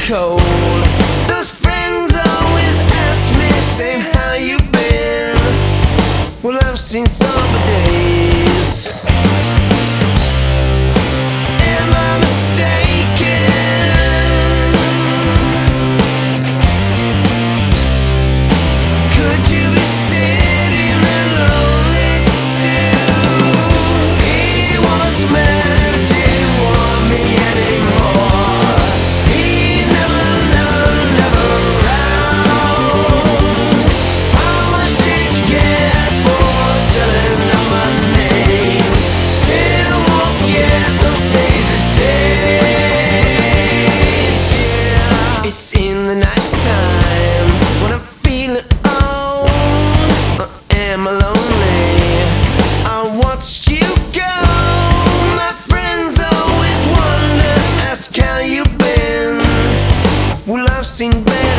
cold. Those friends always ask me, saying how you been. Well, I've seen summer days. Am I mistaken? Could you be sitting there lonely too? He was mad, didn't want me anymore. He never around. How much did you get for selling out my name? Still won't forget those hazy days. Yeah, it's in the nighttime when I'm feeling old. Am I lonely? I watched you go. My friends always wonder, ask how you been. Well, I've seen better